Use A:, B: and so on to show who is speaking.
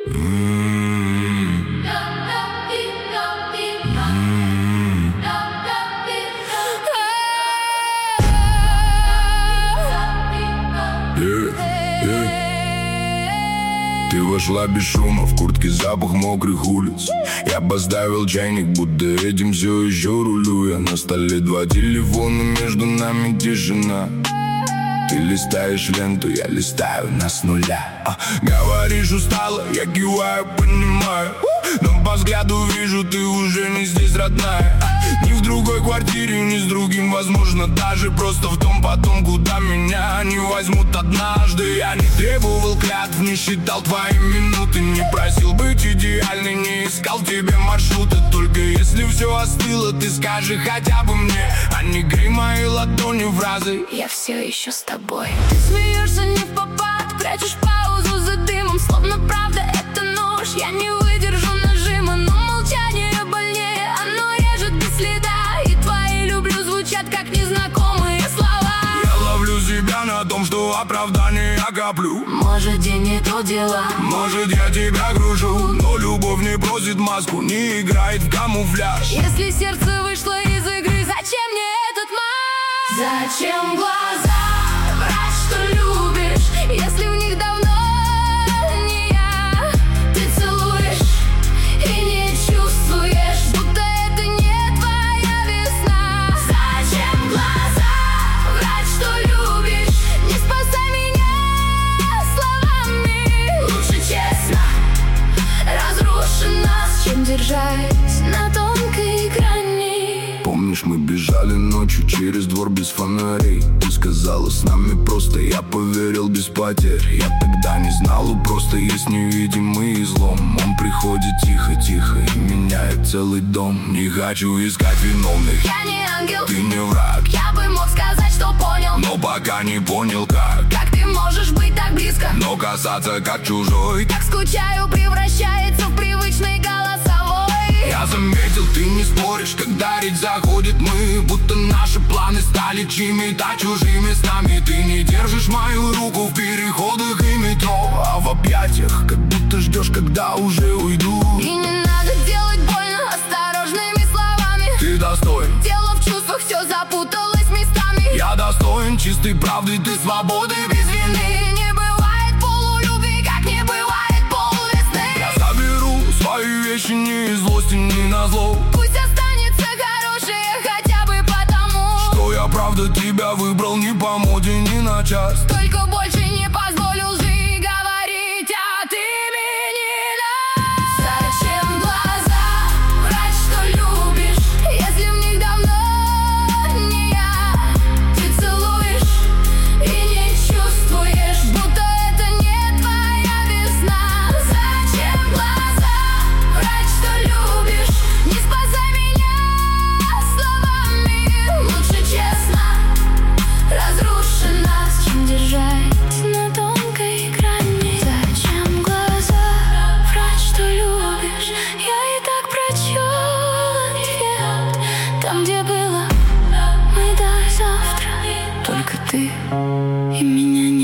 A: Ты вошла без шума, в куртке запах мокрых улиц. Я поставил чайник, будто этим все еще рулю я. На столе 2 телефона, между нами тишина. Ты листаешь ленту, я листаю нас с нуля. Говоришь устала, я киваю, понимаю. Но по взгляду вижу, ты уже не здесь, родная. Ни в другой квартире, ни с другим, возможно, даже просто в том потом, куда меня не возьмут однажды. Я не требовал клятв, не считал твои минуты, не просил быть идеальной, не искал тебе маршруты. Только если все остыло, ты скажи хотя бы мне, а не грей мои ладони фразы.
B: Я все еще с тобой. Ты смеешься не впопад, прячешь паузу за дымом, словно правда это нож. Я не выдержу нажима, но молчание больнее, оно режет без следа. И твои люблю звучат как незнакомые слова.
A: Я ловлю себя на том, что оправдание я коплю.
B: Может, день не то дела,
A: может, я тебя гружу, но любовь не просит маску, не играет в камуфляж.
B: если сердце вышло из игры, зачем мне этот матч? Зачем глаза врать, что любишь, если в них давно не я? Ты целуешь и не чувствуешь, будто это не твоя весна. Зачем глаза врать, что любишь, не спасай меня словами. Лучше честно разруши нас, чем держать на тонкой грани.
A: Помнишь, мы бежали ночью через двор без фонарей. Ты сказала, с нами просто, я поверил без потерь. Я тогда не знал, просто есть невидимый излом. Он приходит тихо-тихо и меняет целый дом. Не хочу искать виновных,
B: Я не ангел,
A: ты не враг.
B: я бы мог сказать, что понял,
A: Но пока не понял как.
B: как ты можешь быть так близко.
A: Но касаться как чужой.
B: Как скучаю, превращается в привычный голосовой.
A: Я заметил, ты не споришь, когда речь заходит мы. Будто наши планы стали чьими-то чужими с нами. Ты не держишь мою руку в переходах и метро, а в объятиях, как будто ждешь, когда уже уйду.
B: И не надо делать больно осторожными словами.
A: Ты достоин,
B: Дело в чувствах, все запуталось местами.
A: я достоин чистой правды, ты свободы без вины.
B: Не бывает полулюбви, как не бывает полувесны.
A: Я заберу свои вещи не из злости, не назло.
B: Пусть останется хорошее хотя бы потому,
A: Что я правда тебя выбрал не по моде, ни на час.
B: только больше не позволю лжи говорить от имени нас. Зачем глаза врать, что любишь, если в них давно не я? Ты целуешь и не чувствуешь, будто это не твоя весна. Зачем глаза врать, что любишь, не спасай меня словами. Лучше честно разруши нас, чем держать на тонкой грани. Зачем глаза врать, что любишь? Я и так прочел ответ. Там, где было, мы до завтра. Только ты и меня нет.